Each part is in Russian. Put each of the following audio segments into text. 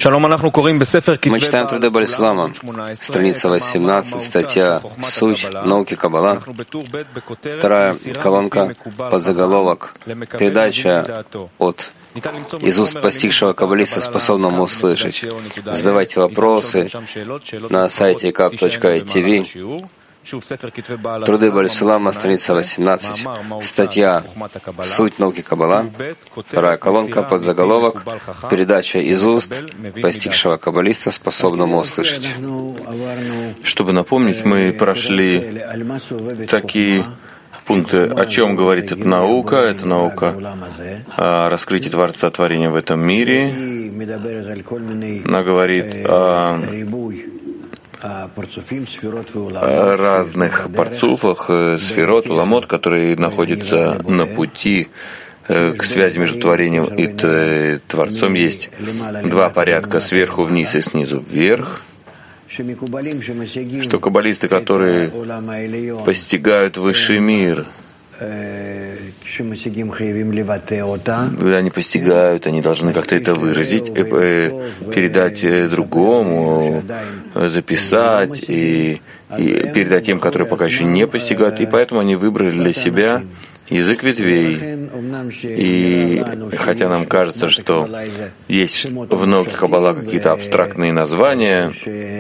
Мы читаем труды Баль-Сулама, страница 18, статья «Суть науки Каббала», вторая колонка, подзаголовок «Передача из уст постигшего каббалиста, способному услышать». Задавайте вопросы на сайте kaf.tv. Труды Баль-Сулама, страница 18, статья «Суть науки Каббала», вторая колонка, подзаголовок «Передача из уст постигшего каббалиста, способному услышать». Чтобы напомнить, мы прошли такие пункты, о чем говорит эта наука. Это наука о раскрытии Творца творения в этом мире. Она говорит о разных парцуфах, сферот, уламот, которые находятся на пути к связи между творением и Творцом. Есть два порядка: сверху вниз и снизу вверх. Что каббалисты, которые постигают высший мир, они постигают, они должны как-то это выразить, передать другому, записать и передать тем, которые пока еще не постигают. И поэтому они выбрали для себя язык ветвей. И хотя нам кажется, что есть в науке Каббала какие-то абстрактные названия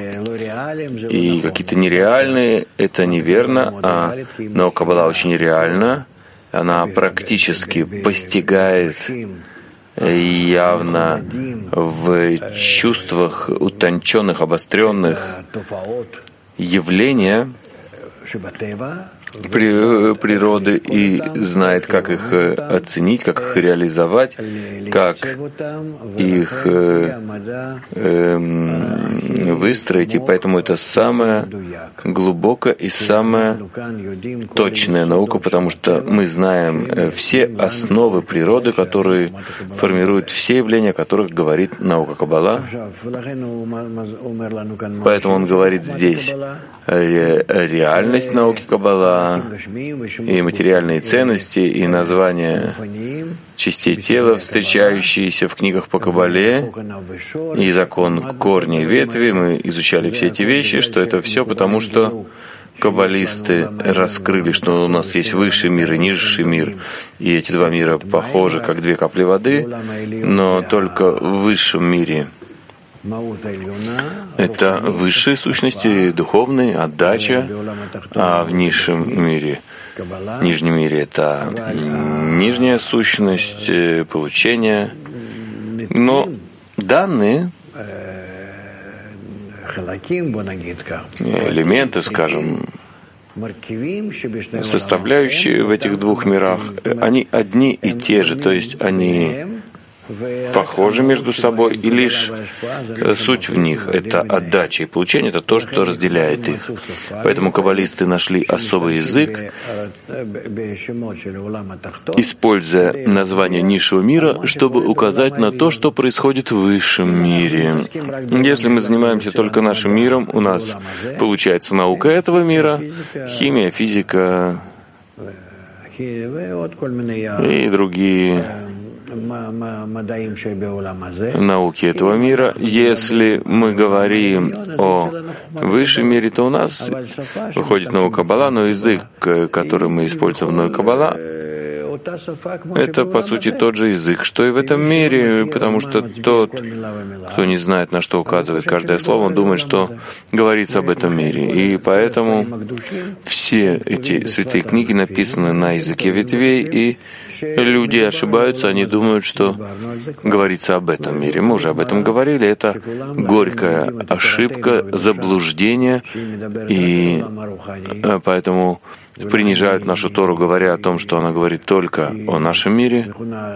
и какие-то нереальные, это неверно. Наука Каббала очень реальна. Она практически постигает явно в чувствах утонченных, обостренных явления природы и знает, как их оценить, как их реализовать, как их выстроить. И поэтому это самая глубокая и самая точная наука, потому что мы знаем все основы природы, которые формируют все явления, о которых говорит наука Каббала. Поэтому он говорит здесь реальность науки Каббала, и материальные ценности, и названия частей тела, встречающиеся в книгах по Каббале, и закон корня и ветви. Мы изучали все эти вещи, что это все потому, что каббалисты раскрыли, что у нас есть высший мир и низший мир, и эти два мира похожи, как две капли воды, но только в высшем мире это высшие сущности, духовные, отдача, а в низшем мире, нижнем мире это нижняя сущность, получение. Но данные, элементы, скажем, составляющие в этих двух мирах, они одни и те же, то есть они похожи между собой, и лишь суть в них — это отдача и получение, это то, что разделяет их. Поэтому каббалисты нашли особый язык, используя название низшего мира, чтобы указать на то, что происходит в высшем мире. Если мы занимаемся только нашим миром, у нас получается наука этого мира, химия, физика и другие науки этого мира. Если мы говорим о высшем мире, то у нас выходит наука Каббала, но язык, который мы используем в науке Каббала, это, по сути, тот же язык, что и в этом мире, потому что тот, кто не знает, на что указывает каждое слово, он думает, что говорится об этом мире. И поэтому все эти святые книги написаны на языке ветвей, и люди ошибаются, они думают, что говорится об этом мире. Мы уже об этом говорили. Это горькая ошибка, заблуждение, и поэтому принижают нашу Тору, говоря о том, что она говорит только о нашем мире,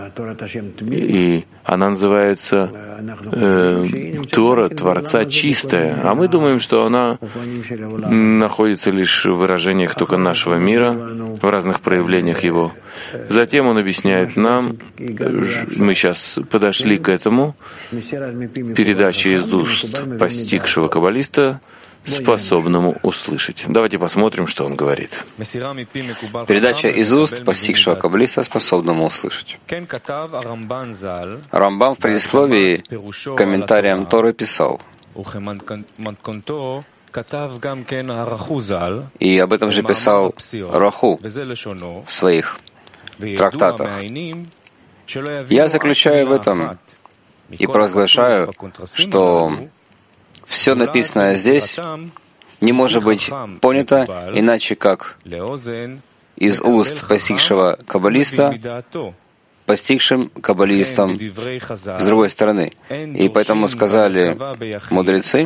и она называется Тора Творца чистая, а мы думаем, что она находится лишь в выражениях только нашего мира, в разных проявлениях его. Затем он объясняет нам, мы сейчас подошли к этому, передаче из уст постигшего каббалиста, способному услышать. Давайте посмотрим, что он говорит. Передача из уст постигшего каббалиста, способному услышать. Рамбам в предисловии к комментариям Торы писал, и об этом же писал Раху в своих трактатах. Я заключаю в этом и провозглашаю, что все написанное здесь не может быть понято иначе, как из уст постигшего каббалиста, постигшим каббалистом с другой стороны. И поэтому сказали мудрецы,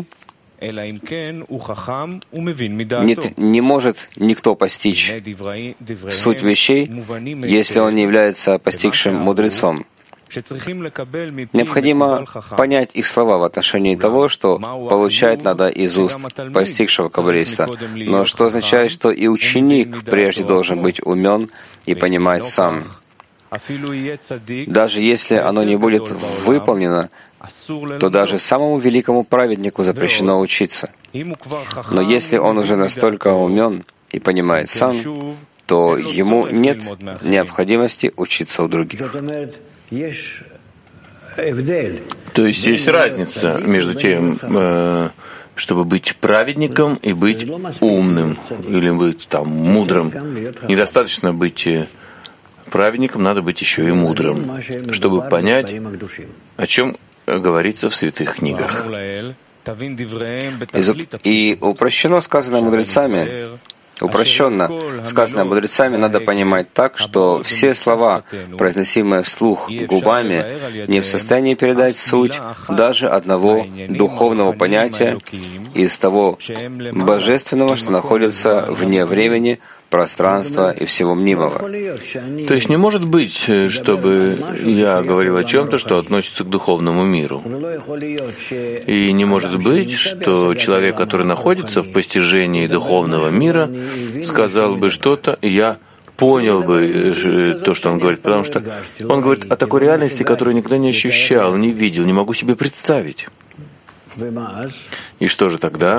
не может никто постичь суть вещей, если он не является постигшим мудрецом. Необходимо понять их слова в отношении того, что получать надо из уст постигшего каббалиста. Но что означает, что и ученик прежде должен быть умен и понимать сам. Даже если оно не будет выполнено, то даже самому великому праведнику запрещено учиться. Но если он уже настолько умен и понимает сам, то ему нет необходимости учиться у других. То есть есть разница между тем, чтобы быть праведником и быть умным, или быть там мудрым. Недостаточно быть праведником, надо быть еще и мудрым, чтобы понять, о чем говорится в святых книгах. И упрощенно сказанное мудрецами, надо понимать так, что все слова, произносимые вслух губами, не в состоянии передать суть даже одного духовного понятия из того божественного, что находится вне времени, пространства и всего мнимого. То есть не может быть, чтобы я говорил о чем-то, что относится к духовному миру. И не может быть, что человек, который находится в постижении духовного мира, сказал бы что-то, и я понял бы то, что он говорит, потому что он говорит о такой реальности, которую никогда не ощущал, не видел, не могу себе представить. И что же тогда?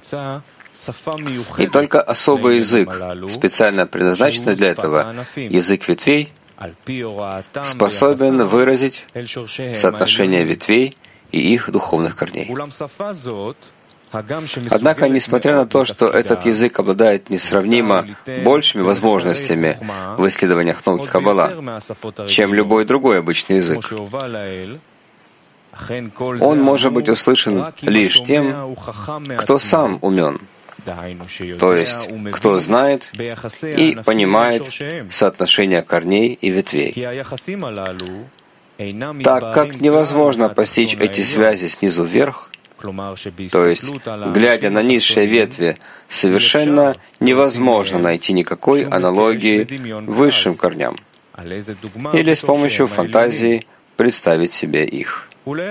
И только особый язык, специально предназначенный для этого, язык ветвей, способен выразить соотношение ветвей и их духовных корней. Однако, несмотря на то, что этот язык обладает несравнимо большими возможностями в исследованиях науки Каббала, чем любой другой обычный язык, он может быть услышан лишь тем, кто сам умен, то есть кто знает и понимает соотношение корней и ветвей. Так как невозможно постичь эти связи снизу вверх, то есть, глядя на низшие ветви, совершенно невозможно найти никакой аналогии высшим корням или с помощью фантазии представить себе их.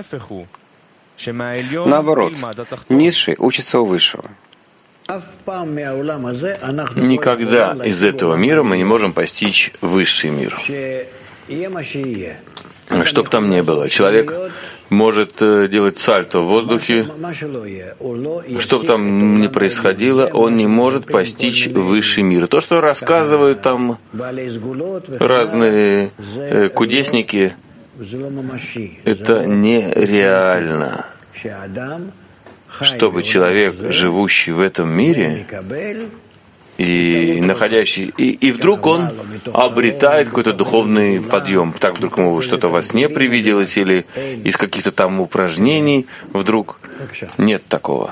Наоборот, низший учится у высшего. Никогда из этого мира мы не можем постичь высший мир. Что бы там ни было, человек может делать сальто в воздухе, что бы там ни происходило, он не может постичь высший мир. То, что рассказывают там разные кудесники, это нереально. Чтобы человек, живущий в этом мире, и находящий, и вдруг он обретает какой-то духовный подъем. Так вдруг ему что-то во сне привиделось, или из каких-то там упражнений вдруг нет такого.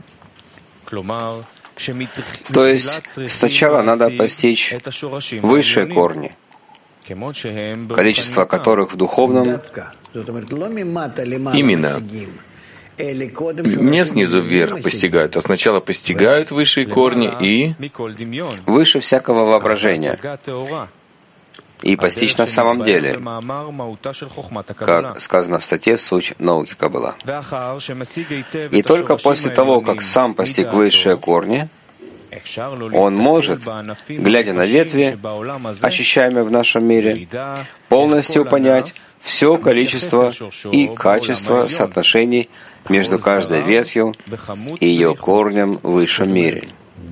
То есть сначала надо постичь высшие корни, количество которых в духовном именно не снизу вверх постигают, а сначала постигают высшие корни и выше всякого воображения, и постичь на самом деле, как сказано в статье «Суть науки Каббала». И только после того, как сам постиг высшие корни, он может, глядя на ветви, ощущаемые в нашем мире, полностью понять все количество и качество соотношений между каждой ветвью и ее корнем в высшем мире.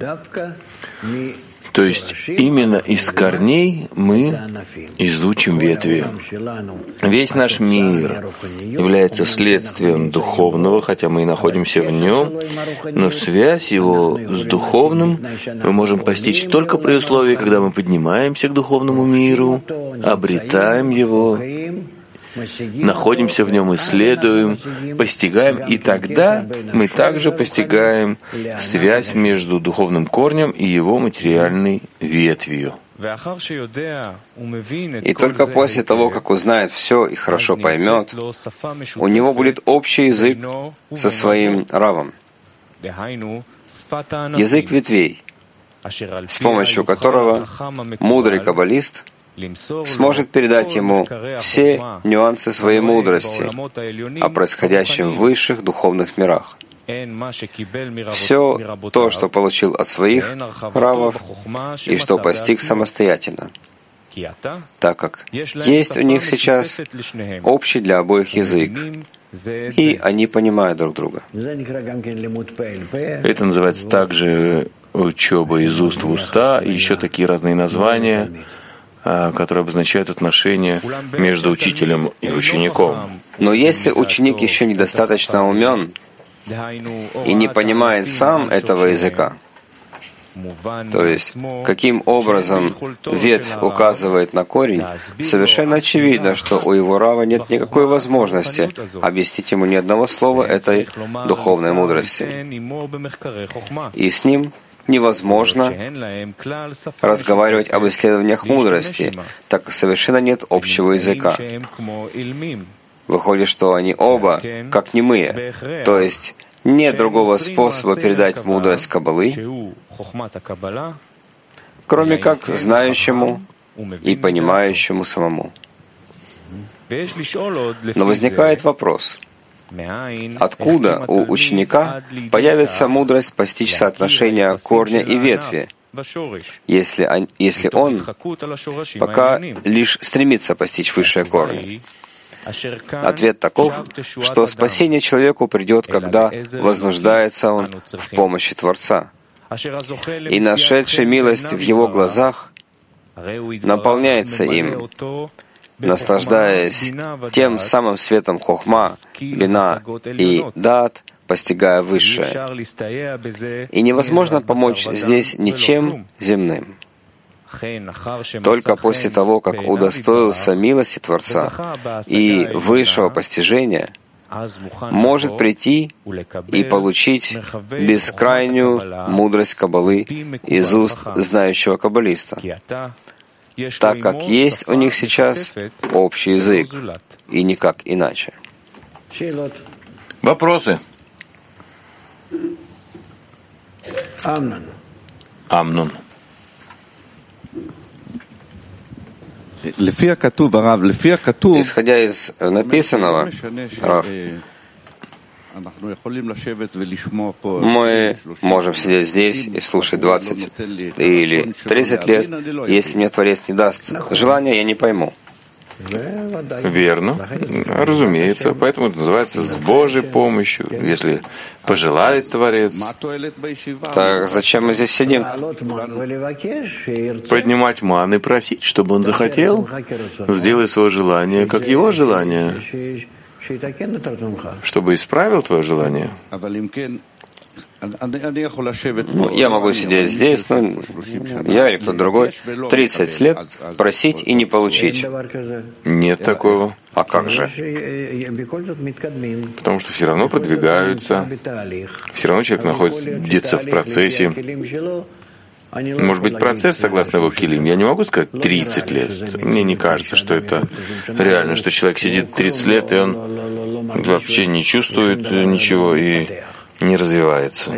То есть именно из корней мы изучим ветви. Весь наш мир является следствием духовного, хотя мы и находимся в нем, но связь его с духовным мы можем постичь только при условии, когда мы поднимаемся к духовному миру, обретаем его, находимся в нем, исследуем, постигаем, и тогда мы также постигаем связь между духовным корнем и его материальной ветвью. И только после того, как узнает все и хорошо поймет, у него будет общий язык со своим равом. Язык ветвей, с помощью которого мудрый каббалист сможет передать ему все нюансы своей мудрости о происходящем в высших духовных мирах. Все то, что получил от своих равов и что постиг самостоятельно, так как есть у них сейчас общий для обоих язык, и они понимают друг друга. Это называется также учеба из уст в уста, и еще такие разные названия, которые обозначают отношения между учителем и учеником. Но если ученик еще недостаточно умен и не понимает сам этого языка, то есть каким образом ветвь указывает на корень, совершенно очевидно, что у его рава нет никакой возможности объяснить ему ни одного слова этой духовной мудрости. И с ним невозможно разговаривать об исследованиях мудрости, так как совершенно нет общего языка. Выходит, что они оба как немые, то есть нет другого способа передать мудрость Каббалы, кроме как знающему и понимающему самому. Но возникает вопрос, откуда у ученика появится мудрость постичь соотношение корня и ветви, если он пока лишь стремится постичь высшие корни? Ответ таков, что спасение человеку придет, когда вознуждается он в помощи Творца. И нашедший милость в его глазах наполняется им, наслаждаясь тем самым светом хохма, бина и дат, постигая высшее. И невозможно помочь здесь ничем земным. Только после того, как удостоился милости Творца и высшего постижения, может прийти и получить бескрайнюю мудрость Каббалы из уст знающего каббалиста, так как есть у них сейчас общий язык, и никак иначе. Вопросы? Амнон. Исходя из написанного, Рав, мы можем сидеть здесь и слушать 20 или 30 лет. Если мне Творец не даст желания, я не пойму. Верно, разумеется. Поэтому это называется «с Божьей помощью», если пожелает Творец. Так зачем мы здесь сидим? Поднимать ман и просить, чтобы он захотел. Сделай свое желание, как его желание, чтобы исправил твое желание. Я могу сидеть здесь, но я или кто-то другой, 30 лет просить и не получить. Нет такого. А как же? Потому что все равно продвигаются, все равно человек находится в процессе. Может быть, процесс, согласно его килим, я не могу сказать 30 лет. Мне не кажется, что это реально, что человек сидит 30 лет, и он вообще не чувствует ничего и не развивается.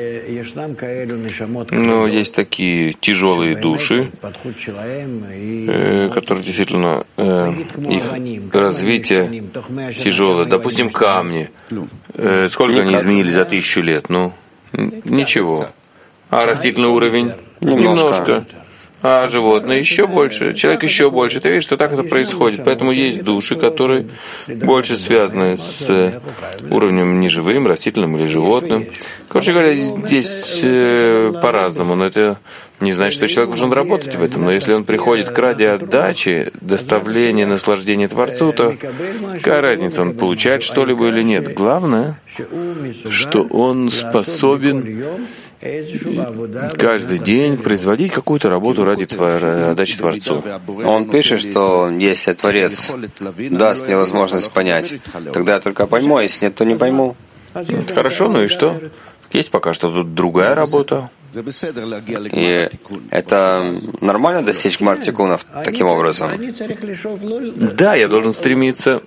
Но есть такие тяжелые души, которые действительно их развитие тяжелое. Допустим, камни. Сколько они изменились за 1000 лет? Ну, ничего. А растительный уровень? Немножко. а животные еще больше, человек еще больше. Ты видишь, что так это происходит. Поэтому есть души, которые больше связаны с уровнем неживым, растительным или животным. Короче говоря, здесь по-разному, но это не значит, что человек должен работать в этом. Но если он приходит к ради отдачи, доставления, наслаждения Творцу, то какая разница, он получает что-либо или нет? Главное, что он способен каждый день производить какую-то работу ради отдачи Творцу. Он пишет, что если Творец даст мне возможность понять, тогда я только пойму, а если нет, то не пойму. Хорошо, ну и что? Есть пока что тут другая работа. И это нормально достичь гмар-тикунов таким образом? Да, я должен стремиться.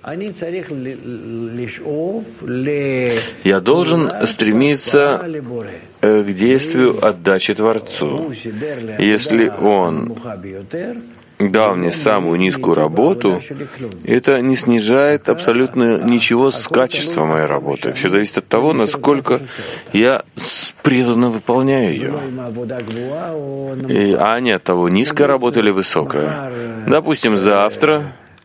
Я должен стремиться к действию отдачи Творцу. Если Он дал мне самую низкую работу, это не снижает абсолютно ничего с качества моей работы. Все зависит от того, насколько я преданно выполняю ее, а не от того, низкая работа или высокая. Допустим, завтра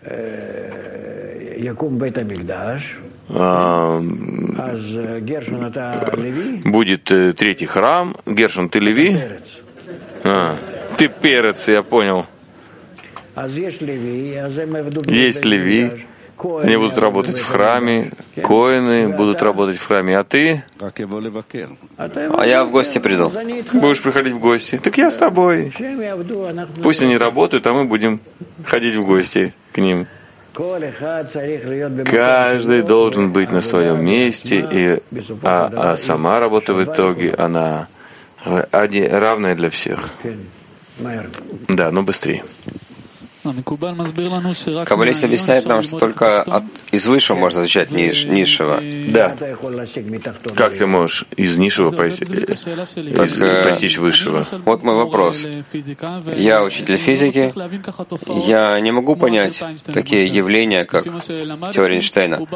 будет третий храм. Гершон, ты Леви? Ты перец, я понял. Есть Леви, они будут работать в храме, коэны будут работать в храме, а ты? А я в гости приду. Будешь приходить в гости. Так я с тобой. Пусть они работают, а мы будем ходить в гости к ним. Каждый должен быть на своем месте, а сама работа в итоге, она равная для всех. Да, но быстрее. Каббалист объясняет нам, что только из высшего можно изучать низшего. Да. Как ты можешь из низшего постичь высшего? Вот мой вопрос. Я учитель физики. Я не могу понять такие явления, как теория Эйнштейна.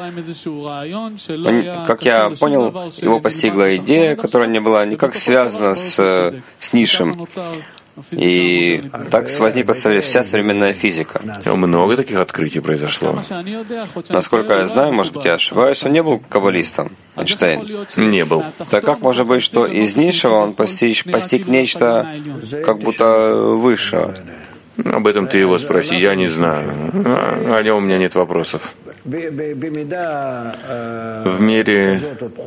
Как я понял, его постигла идея, которая не была никак связана с низшим. И так возникла вся современная физика. Много таких открытий произошло. Насколько я знаю, может быть, я ошибаюсь, он не был каббалистом, Эйнштейн. Не был. Так как может быть, что из низшего он постиг нечто как будто высшего? Об этом ты его спроси, я не знаю. О нем у меня нет вопросов. В мере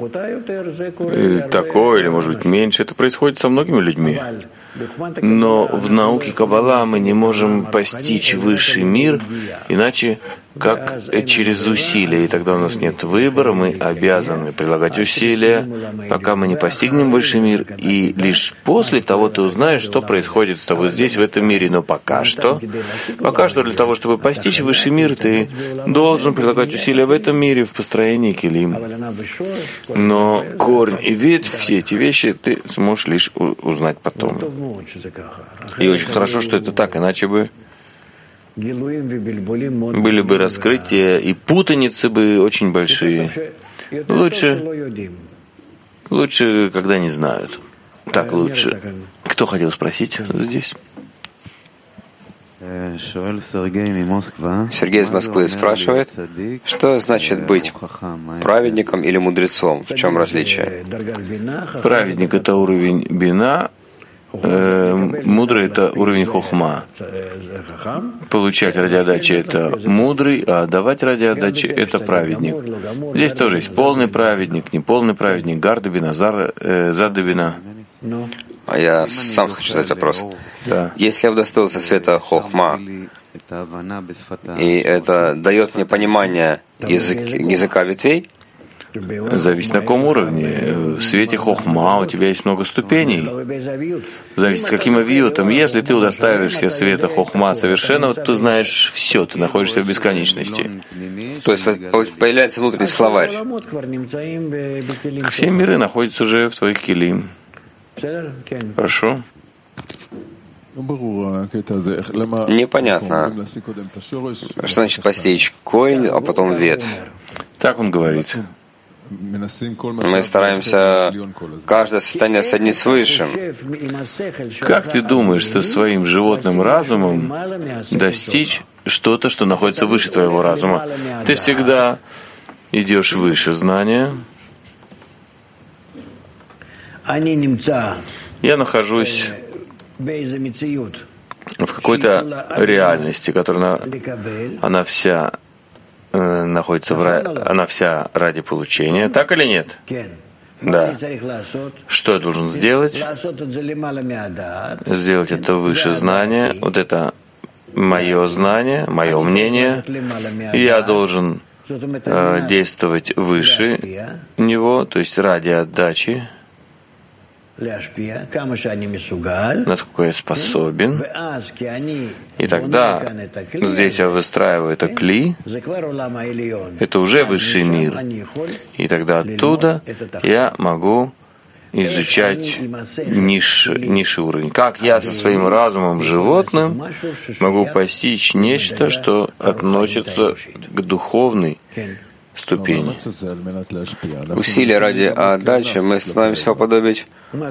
такое, или, может быть, меньше, это происходит со многими людьми. Но в науке Каббала мы не можем постичь высший мир, иначе как через усилия. И тогда у нас нет выбора, мы обязаны прилагать усилия, пока мы не постигнем высший мир. И лишь после того ты узнаешь, что происходит с тобой здесь, в этом мире. Но пока что для того, чтобы постичь высший мир, ты должен прилагать усилия в этом мире, в построении килим. Но корень и ветвь, все эти вещи ты сможешь лишь узнать потом. И очень хорошо, что это так, иначе бы были бы раскрытия, и путаницы бы очень большие. Лучше, когда не знают. Так лучше. Кто хотел спросить здесь? Сергей из Москвы спрашивает, что значит быть праведником или мудрецом? В чем различие? Праведник — это уровень бина, мудрый — это уровень хохма. Получать ради отдачи — это мудрый, а давать ради отдачи — это праведник. Здесь тоже есть полный праведник, неполный праведник, гардабина, задабина. А я сам хочу задать вопрос. Да. Если я удостоился света хохма, и это дает мне понимание языка ветвей, зависит на каком уровне. В свете хохма у тебя есть много ступеней. Зависит, с каким авиютом. Если ты удостаиваешься света хохма совершенного, то ты знаешь все, ты находишься в бесконечности. То есть появляется внутренний словарь. Все миры находятся уже в твоих килим. Хорошо? Непонятно, что значит постичь корень, а потом ветвь. Так он говорит. Мы стараемся каждое состояние соединить с Высшим. Как ты думаешь со своим животным разумом достичь что-то, что находится выше твоего разума? Ты всегда идешь выше знания. Я нахожусь в какой-то реальности, которая она вся находится она вся ради получения. Так или нет? Да. Что я должен сделать? Сделать это выше знания. Вот это мое знание, мое мнение. Я должен действовать выше него, то есть ради отдачи, насколько я способен. И тогда здесь я выстраиваю это кли, это уже высший мир. И тогда оттуда я могу изучать низший уровень. Как я со своим разумом животным могу постичь нечто, что относится к духовной ступени. Усилия ради отдачи мы становимся уподобиться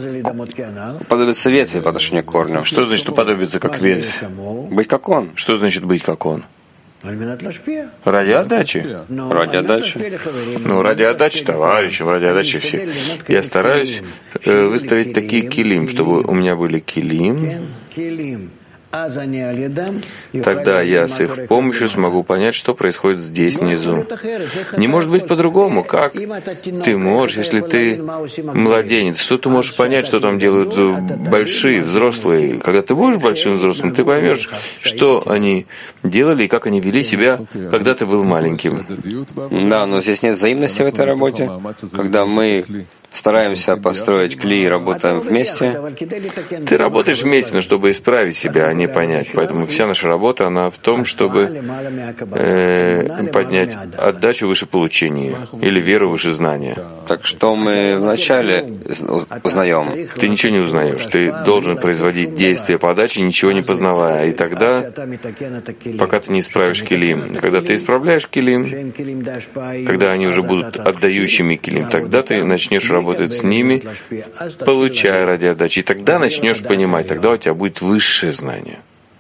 ветви по отношению к корню. Что значит уподобиться как ветвь? Быть как он. Что значит быть как он? Ради отдачи. Ради отдачи. Ради отдачи товарищам, ради отдачи всех. Я стараюсь выставить такие килим, чтобы у меня были килим. Тогда я с их помощью смогу понять, что происходит здесь внизу. Не может быть по-другому. Как ты можешь, если ты младенец, что ты можешь понять, что там делают большие, взрослые? Когда ты будешь большим взрослым, ты поймешь, что они делали и как они вели себя, когда ты был маленьким. Да, но здесь нет взаимности в этой работе. Когда мы стараемся построить кли и работаем вместе. Ты работаешь вместе, но чтобы исправить себя, а не понять. Поэтому вся наша работа, она в том, чтобы поднять отдачу выше получения или веру выше знания. Так что мы вначале узнаем? Ты ничего не узнаешь. Ты должен производить действия подачи, ничего не познавая. И тогда, пока ты не исправишь килим, когда ты исправляешь килим, когда они уже будут отдающими килим, тогда ты начнешь работать с ними, получая ради отдачи. И тогда начнешь понимать, тогда у тебя будет высшее знание.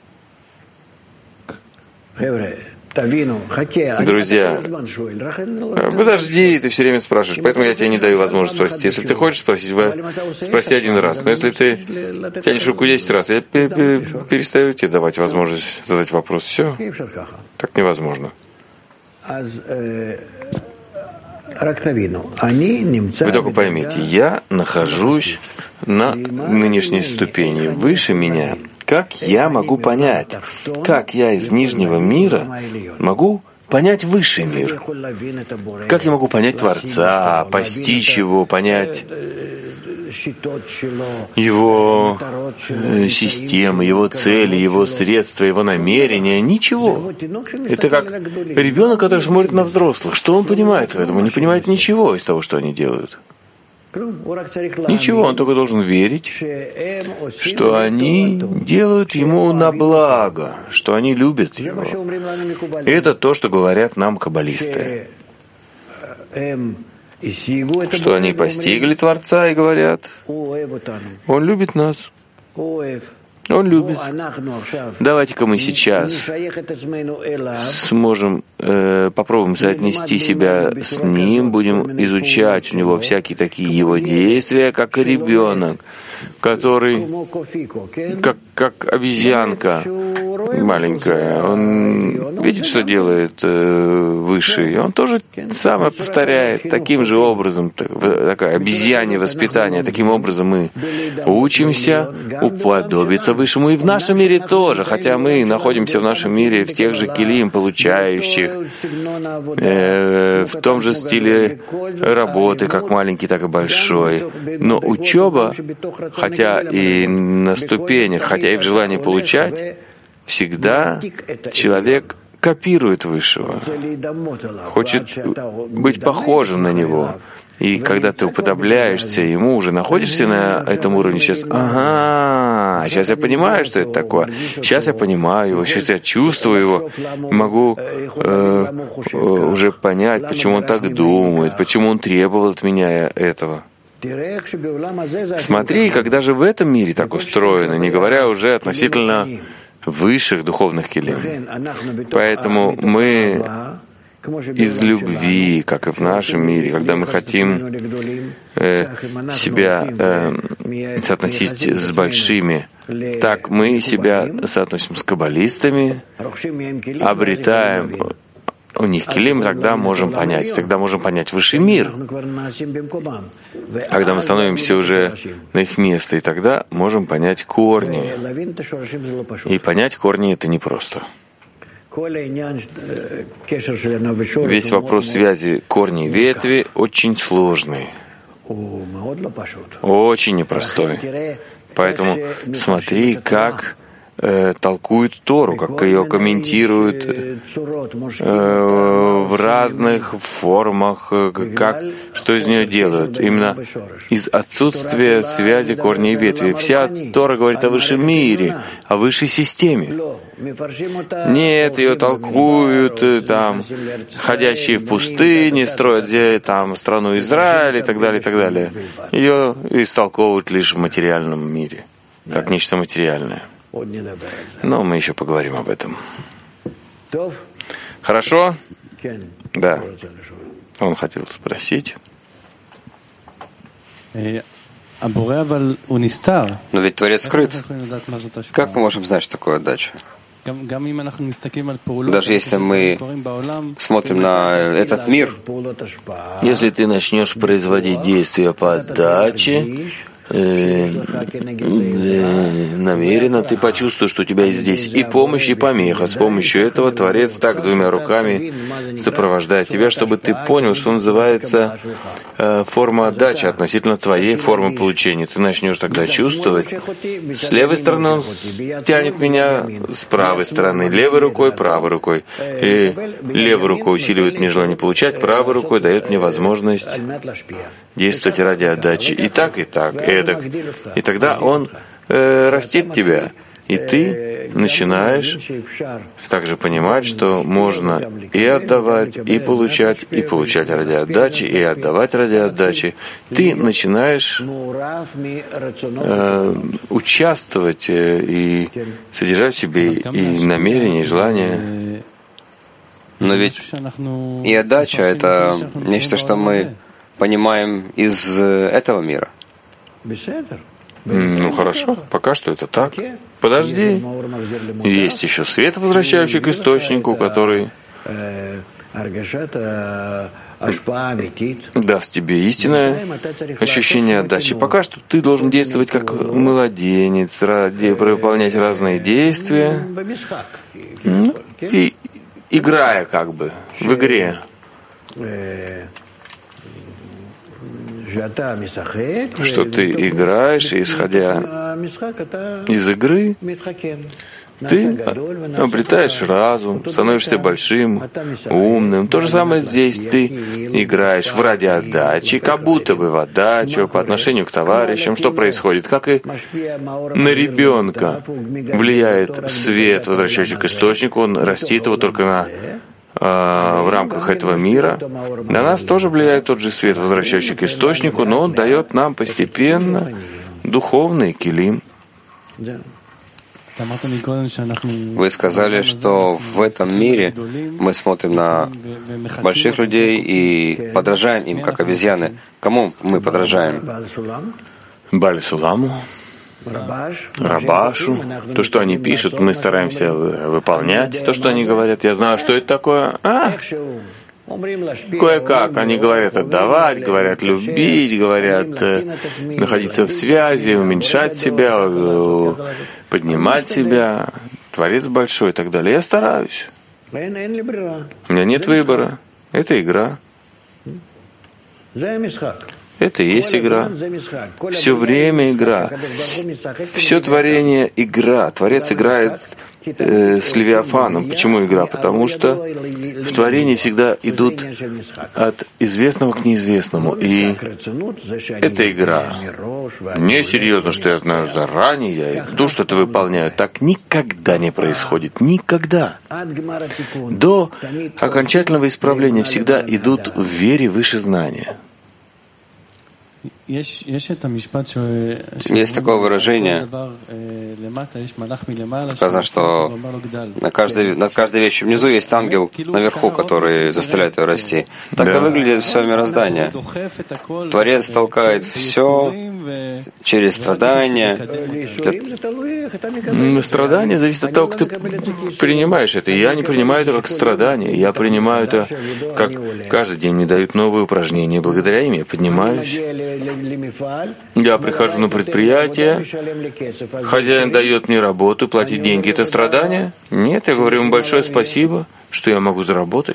Друзья, подожди, ты все время спрашиваешь, поэтому я тебе не даю возможность спросить. Если ты хочешь спросить, спроси один раз. Но если ты тянешь руку 10 раз, я перестаю тебе давать возможность задать вопрос. Все? Так невозможно. Вы только поймите, я нахожусь на нынешней ступени выше меня. Как я могу понять, как я из нижнего мира могу понять высший мир? Как я могу понять Творца, постичь его, понять его системы, его цели, его средства, его намерения? Ничего. Это как ребенок, который смотрит на взрослых. Что он понимает в этом? Он не понимает ничего из того, что они делают. Ничего, он только должен верить, что они делают ему на благо, что они любят его. И это то, что говорят нам каббалисты. Что они постигли Творца и говорят, Он любит нас. Он любит. Давайте-ка мы сейчас сможем, попробуем соотнести себя с Ним, будем изучать у Него всякие такие Его действия, как ребенок, который, как обезьянка маленькая, он видит, что делает Высший, и он тоже самое повторяет таким же образом, такое обезьянье воспитание. Таким образом мы учимся уподобиться Высшему и в нашем мире тоже, хотя мы находимся в нашем мире в тех же килим, получающих, в том же стиле работы, как маленький, так и большой. Но учеба, хотя и на ступенях, хотя и в желании получать, всегда человек копирует Высшего, хочет быть похожим на Него. И когда ты уподобляешься ему, уже находишься на этом уровне, сейчас, сейчас я понимаю, что это такое, сейчас я понимаю его, сейчас я чувствую его, могу уже понять, почему он так думает, почему он требовал от меня этого. Смотри, когда же в этом мире так устроено, не говоря уже относительно высших духовных келим. Поэтому мы из любви, как и в нашем мире, когда мы хотим себя соотносить с большими, так мы себя соотносим с каббалистами, обретаем у них келим, тогда можем понять высший мир. Когда мы становимся уже на их место, и тогда можем понять корни. И понять корни — это непросто. Весь вопрос связи корней и ветви очень сложный, очень непростой. Поэтому смотри, как толкуют Тору, как ее комментируют в разных формах, что из нее делают. Именно из отсутствия связи корней и ветви. Вся Тора говорит о высшем мире, о высшей системе. Нет, ее толкуют там ходящие в пустыне, строят там страну Израиль и так далее, и так далее. Ее истолковывают лишь в материальном мире, как нечто материальное. Но мы еще поговорим об этом. Хорошо? Да. Он хотел спросить. Но ведь Творец скрыт. Как мы можем знать, что такое отдача? Даже если мы смотрим на этот мир, если ты начнешь производить действия по отдаче, намеренно ты почувствуешь, что у тебя есть здесь и помощь, и помеха. С помощью этого Творец так двумя руками сопровождает тебя, чтобы ты понял, что называется форма отдачи относительно твоей формы получения. Ты начнешь тогда чувствовать. С левой стороны он тянет меня, с правой стороны левой рукой, правой рукой. И левой рукой усиливает мне желание получать, правой рукой дает мне возможность действовать ради отдачи. И так, эдак. И тогда он растит тебя. И ты начинаешь также понимать, что можно и отдавать, и получать ради отдачи, и отдавать ради отдачи. Ты начинаешь участвовать и содержать в себе и намерения, и желания. Но ведь и отдача — это нечто, что мы понимаем из этого мира. Ну хорошо, пока что это так. Подожди. Есть еще свет, возвращающий к источнику, который даст тебе истинное ощущение отдачи. Пока что ты должен действовать как младенец, выполнять разные действия, и играя как бы в игре. Что ты играешь, и исходя из игры, ты обретаешь разум, становишься большим, умным. То же самое здесь. Ты играешь в ради отдачи, как будто бы в отдачу, по отношению к товарищам. Что происходит? Как и на ребенка влияет свет, возвращающий к источнику, он растит его только в рамках этого мира. На нас тоже влияет тот же свет, возвращающий к источнику, но он дает нам постепенно духовный килим. Вы сказали, что в этом мире мы смотрим на больших людей и подражаем им, как обезьяны. Кому мы подражаем? Бааль Суламу, Рабашу. То, что они пишут, мы стараемся выполнять. То, что они говорят, я знаю, что это такое. Кое-как. Они говорят отдавать, говорят любить, говорят находиться в связи, уменьшать себя, поднимать себя. Творец большой и так далее. Я стараюсь. У меня нет выбора. Это игра. Это и есть игра. Все время игра. Все творение — игра. Творец играет с Левиафаном. Почему игра? Потому что в творении всегда идут от известного к неизвестному. И эта игра. Не серьезно, что я знаю заранее, я иду, что-то выполняю. Так никогда не происходит. Никогда. До окончательного исправления всегда идут в вере выше знания. Есть такое выражение, сказано, что над каждой вещью внизу есть ангел наверху, который заставляет ее расти. Так и выглядит все мироздание. Творец толкает все через страдания. Страдание зависит от того, как ты принимаешь это. Я не принимаю это как страдание. Я принимаю это как каждый день мне дают новые упражнения. Благодаря им я поднимаюсь. Я прихожу на предприятие, хозяин дает мне работу, платить деньги — это страдание? Нет, я говорю ему большое спасибо, что я могу заработать.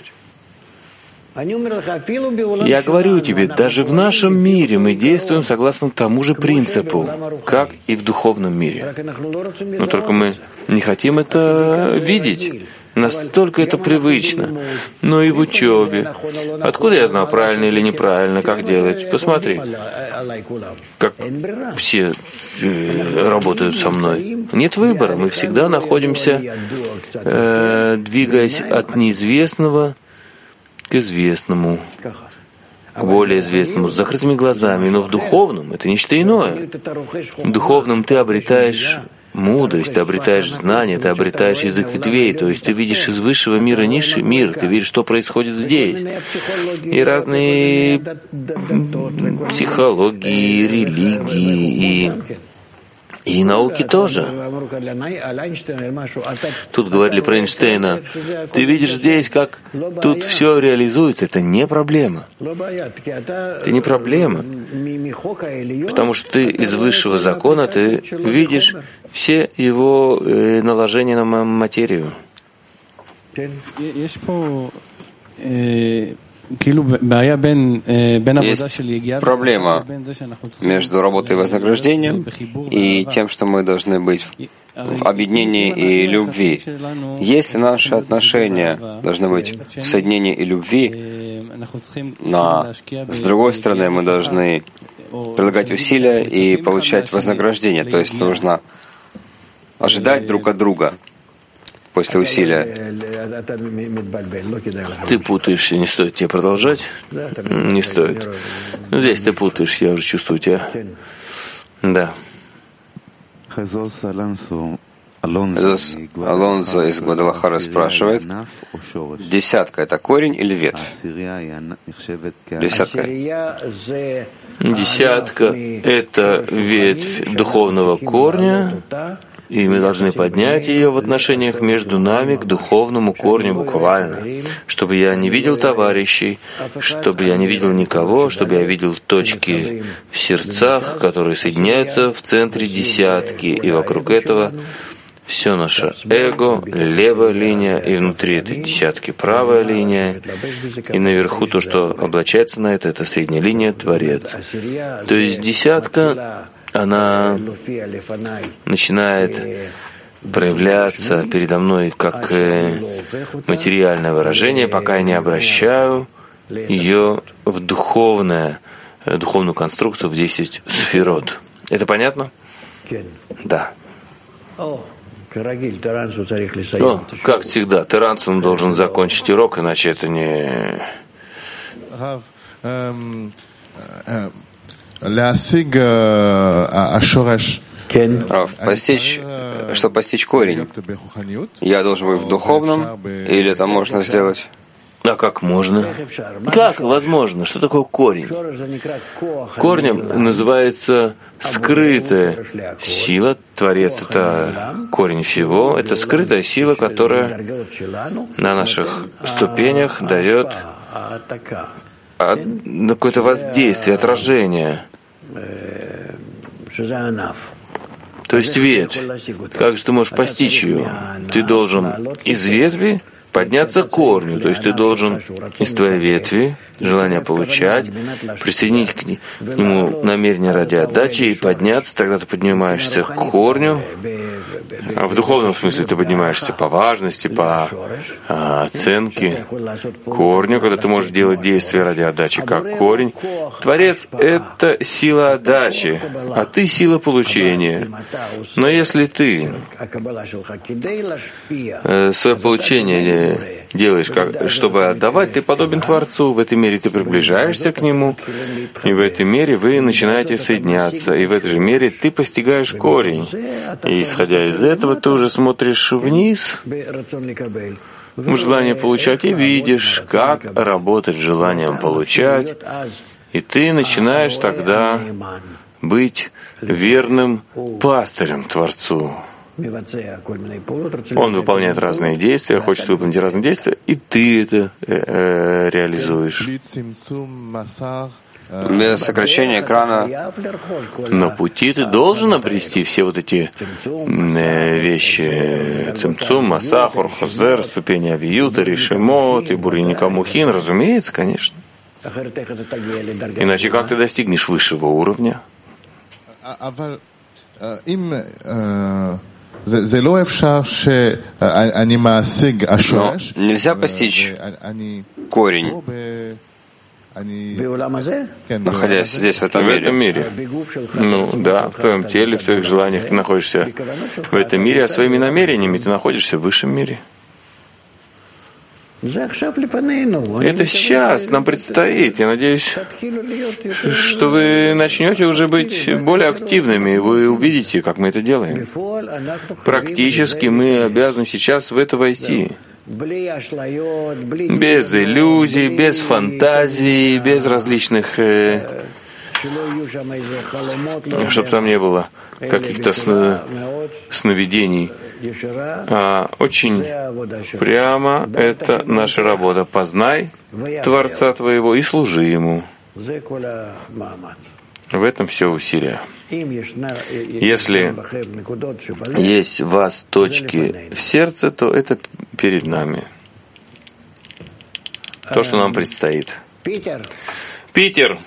Я говорю тебе, даже в нашем мире мы действуем согласно тому же принципу, как и в духовном мире. Но только мы не хотим это видеть. Настолько это привычно. Но и в учебе. Откуда я знал, правильно или неправильно, как делать? Посмотри, как все работают со мной. Нет выбора. Мы всегда находимся, двигаясь от неизвестного к известному, к более известному, с закрытыми глазами. Но в духовном это нечто иное. В духовном ты обретаешь мудрость, ты обретаешь знания, ты обретаешь язык ветвей, то есть ты видишь из высшего мира низший мир, ты видишь, что происходит здесь. И разные психологии, религии и науки тоже. Тут говорили про Эйнштейна. Ты видишь здесь, как тут все реализуется. Это не проблема. Это не проблема. Потому что ты из высшего закона, ты видишь все его наложения на материю. Есть проблема между работой и вознаграждением и тем, что мы должны быть в объединении и любви. Если наши отношения должны быть в соединении и любви, но с другой стороны мы должны прилагать усилия и получать вознаграждение, то есть нужно ожидать друг от друга после усилия. Ты путаешься, не стоит тебе продолжать? Не стоит. Здесь ты путаешь, я уже чувствую тебя. Да. Алонзо из Гвадалахары спрашивает, десятка — это корень или ветвь? Десятка. Десятка — это ветвь духовного корня, и мы должны поднять ее в отношениях между нами к духовному корню буквально, чтобы я не видел товарищей, чтобы я не видел никого, чтобы я видел точки в сердцах, которые соединяются в центре десятки, и вокруг этого все наше эго, левая линия, и внутри этой десятки правая линия, и наверху то, что облачается на это средняя линия, Творец. То есть десятка, она начинает проявляться передо мной как материальное выражение, пока я не обращаю ее в духовную конструкцию в 10 сферот. Это понятно? Да. Ну, как всегда, Терансум должен закончить урок, иначе это не... Постичь, чтобы постичь корень, я должен быть в духовном, или это можно сделать? А как можно? Как возможно? Что такое корень? Корнем называется скрытая сила. Творец — это корень всего. Это скрытая сила, которая на наших ступенях дает какое-то воздействие, отражение. То есть ветвь. Как же ты можешь постичь ее? Ты должен из ветви подняться к корню, то есть ты должен из твоей ветви желание получать, присоединить к нему намерение ради отдачи и подняться, тогда ты поднимаешься к корню, а в духовном смысле ты поднимаешься по важности, по оценки корню, когда ты можешь делать действия ради отдачи как корень. Творец — это сила отдачи, а ты — сила получения. Но если ты свое получение делаешь, чтобы отдавать, ты подобен Творцу. В этой мере ты приближаешься к Нему, и в этой мере вы начинаете соединяться, и в этой же мере ты постигаешь корень. И исходя из этого, ты уже смотришь вниз в желание получать и видишь, как работать с желанием получать, и ты начинаешь тогда быть верным пастырем Творцу. Он выполняет разные действия, хочет выполнить разные действия, и ты это реализуешь. Без сокращения экрана. На пути ты должен обрести все вот эти вещи. Цимцум, Масах, Орхозер, ступени Авиюта, Ришимот, и Бурьяникамухин, разумеется, конечно. Иначе как ты достигнешь высшего уровня? Но нельзя постичь корень, находясь здесь, в этом мире. Ну да, в твоем теле, в твоих желаниях ты находишься в этом мире, а своими намерениями ты находишься в высшем мире. Это сейчас нам предстоит. Я надеюсь, что вы начнете уже быть более активными, и вы увидите, как мы это делаем. Практически мы обязаны сейчас в это войти. Без иллюзий, без фантазий, без различных, чтобы там не было каких-то сновидений. А очень прямо это наша работа. Познай Творца твоего и служи Ему. В этом все усилие. Если есть в вас точки в сердце, то это перед нами. То, что нам предстоит. Питер!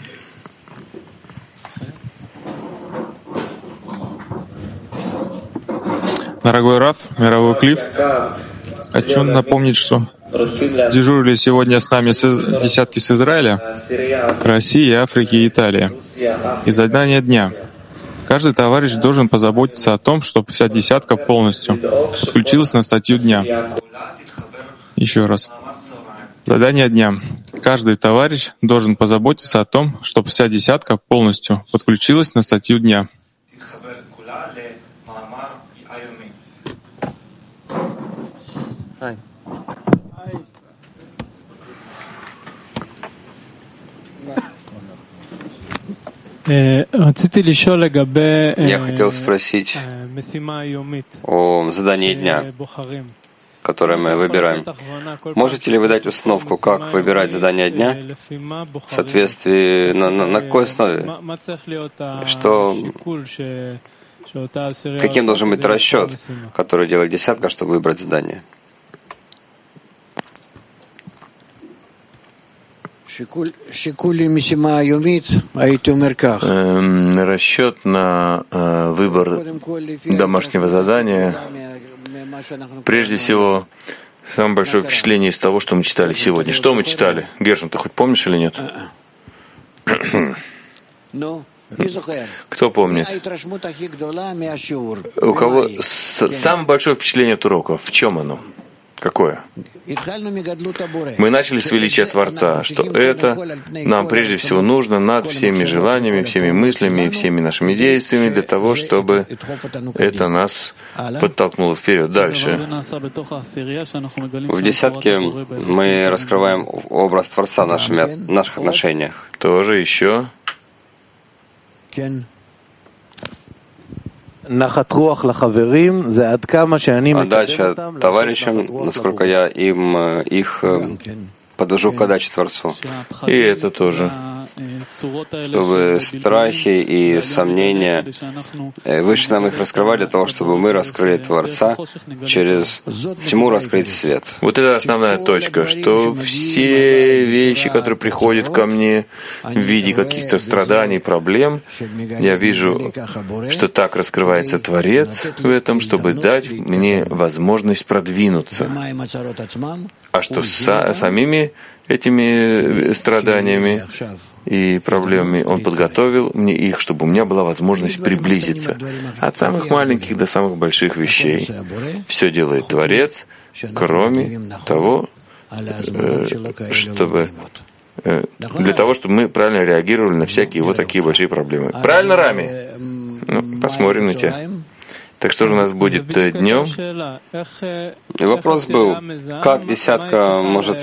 Дорогой Рав, мировой Клифф, хочу напомнить, что дежурили сегодня с нами десятки с Израиля, России, Африки и Италии. И задание дня. Каждый товарищ должен позаботиться о том, чтобы вся десятка полностью подключилась на статью дня. Еще раз. Задание дня. Каждый товарищ должен позаботиться о том, чтобы вся десятка полностью подключилась на статью дня. Я хотел спросить о задании дня, которое мы выбираем. Можете ли вы дать установку, как выбирать задание дня? В соответствии, на какой основе? Каким должен быть расчет, который делает десятка, чтобы выбрать задание? Расчет на выбор домашнего задания. Прежде всего, самое большое впечатление из того, что мы читали сегодня. Что мы читали? Гершин, ты хоть помнишь или нет? Кто помнит? У кого самое большое впечатление от урока? В чем оно? Какое? Мы начали с величия Творца, что это нам прежде всего нужно над всеми желаниями, всеми мыслями и всеми нашими действиями для того, чтобы это нас подтолкнуло вперед. Дальше. В десятке мы раскрываем образ Творца в наших отношениях. Тоже еще. Отдача товарищам, насколько я их подвожу к отдаче Творцу. И это тоже. чтобы страхи и сомнения, Выше нам их раскрывать для того, чтобы мы раскрыли Творца, через тьму раскрыть свет. Вот это основная точка, что все вещи, которые приходят ко мне в виде каких-то страданий, проблем, я вижу, что так раскрывается Творец в этом, чтобы дать мне возможность продвинуться. А что с самими этими страданиями и проблемами Он подготовил мне их, чтобы у меня была возможность приблизиться от самых маленьких до самых больших вещей. Все делает Творец, кроме того, чтобы для того, чтобы мы правильно реагировали на всякие вот такие большие проблемы. Правильно, Рами? Ну, посмотрим на тебя. Так что же у нас будет днем? И вопрос был, как десятка может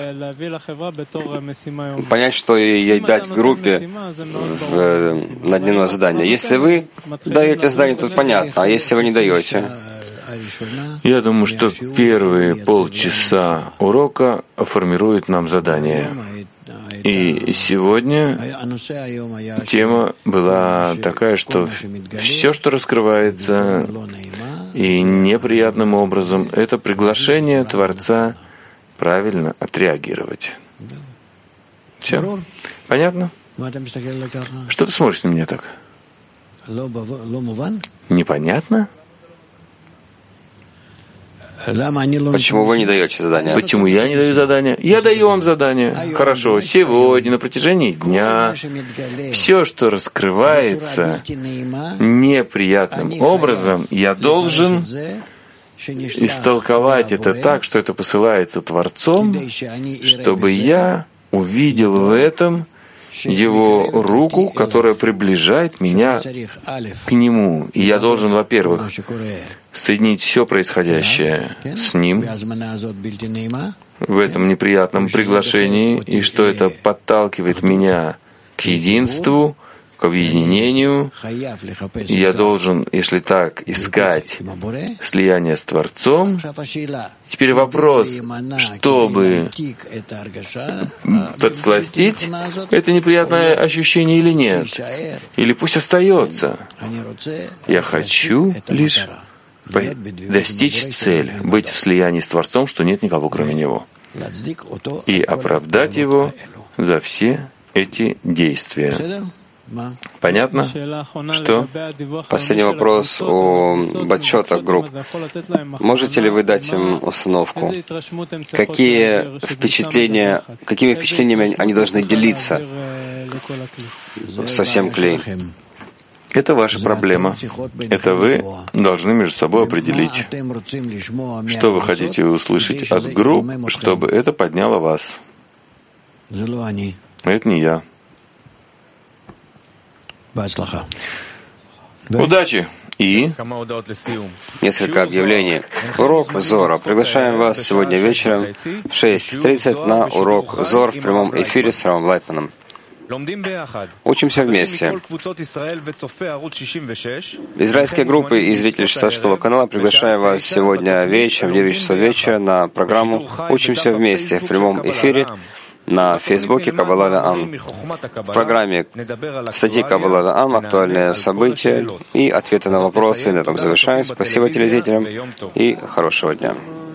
понять, что ей дать группе на дневное задание. Если вы даете задание, то понятно, а если вы не даете? Я думаю, что первые полчаса урока формируют нам задание. И сегодня тема была такая, что все, что раскрывается и неприятным образом, это приглашение Творца правильно отреагировать. Все? Понятно? Что ты смотришь на меня так? Непонятно? Почему вы не даете задания? Почему я не даю задания? Я даю вам задание. Хорошо, сегодня, на протяжении дня, все, что раскрывается неприятным образом, я должен истолковать это так, что это посылается Творцом, чтобы я увидел в этом Его руку, которая приближает меня к Нему. И я должен, во-первых, соединить все происходящее с Ним в этом неприятном приглашении, и что это подталкивает меня к единству, к объединению. И я должен, если так, искать слияние с Творцом. Теперь вопрос, чтобы подсластить это неприятное ощущение или нет, или пусть остается. Я хочу лишь достичь цели, быть в слиянии с Творцом, что нет никого кроме Него, и оправдать Его за все эти действия. Понятно? Что? Последний вопрос о отчетах групп. Можете ли вы дать им установку? Какими впечатлениями они должны делиться со всем клей? Это ваша проблема. Это вы должны между собой определить, что вы хотите услышать от групп, чтобы это подняло вас. Это не я. Удачи! И несколько объявлений. Урок Зора. Приглашаем вас сегодня вечером в 6:30 на урок Зор в прямом эфире с Равом Лайтманом. Учимся вместе. Израильские группы и зрители 66-го канала приглашаем вас сегодня вечером в 9 часов вечера на программу «Учимся вместе» в прямом эфире на Фейсбуке Каббала Ле'ам. В программе статьи Каббала Ле'ам, актуальные события и ответы на вопросы. На этом завершаем. Спасибо телезрителям и хорошего дня.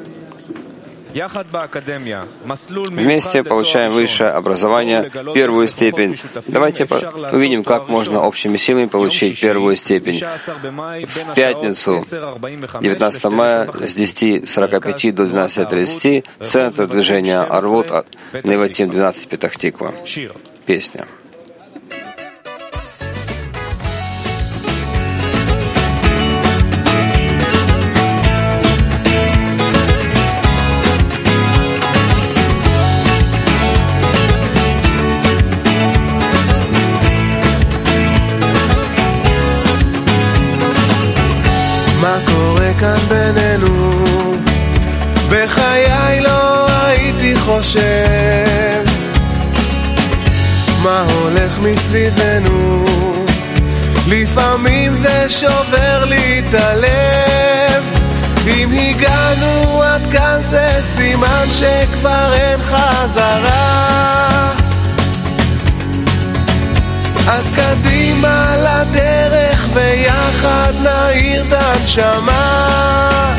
Вместе получаем высшее образование, первую степень. Давайте увидим, как можно общими силами получить первую степень. В пятницу, 19 мая, с 10:45 до 12:30, центр движения Арвут, Неватим 12 Петах Тиква. Песня. מה קורה כאן בינינו? בחיי לא הייתי חושב מה הולך מסביבנו. לפעמים זה שובר לי את הלב. אם הגענו עד כאן זה סימן שכבר אין חזרה. אז קדימה לדרך ויחד נעיר את הנשמה.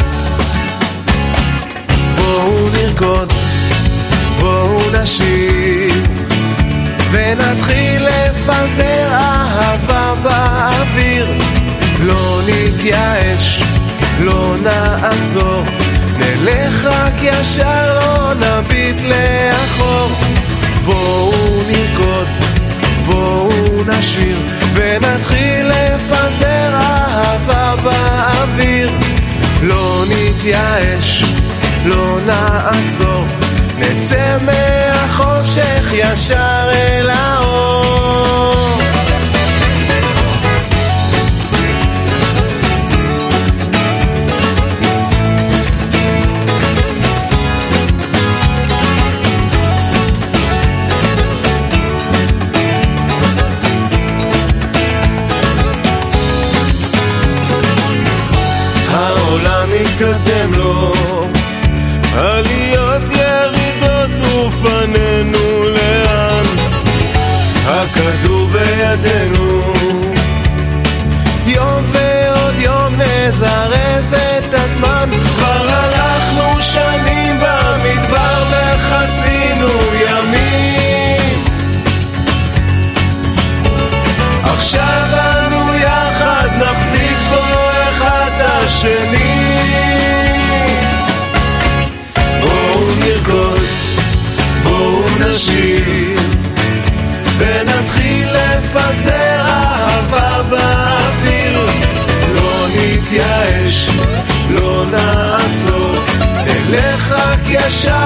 בואו נרקוד, בואו נשיר, ונתחיל לפזר אהבה באוויר. לא נתייאש, לא נעצור, נלך רק ישר, לא נביט לאחור. בואו נרקוד, בואו נשיר, ונתחיל לפזר אהבה באוויר. לא נתייאש, לא נעצור, נצא מהחושך ישר אל האור. העולם מתקדם לו, עליות ירידות ופנינו לאן, הכדור בידינו, יום ועוד יום נזרז את הזמן. כבר הלכנו שנים במדבר וחצינו ימים, עכשיו אנו יחד נחזיק בו אחד השני. בואו נרקוד, בואו נשיר, ונתחיל לפזר אהבה באוויר. לא נתייאש, לא נעצור, נלך רק ישר,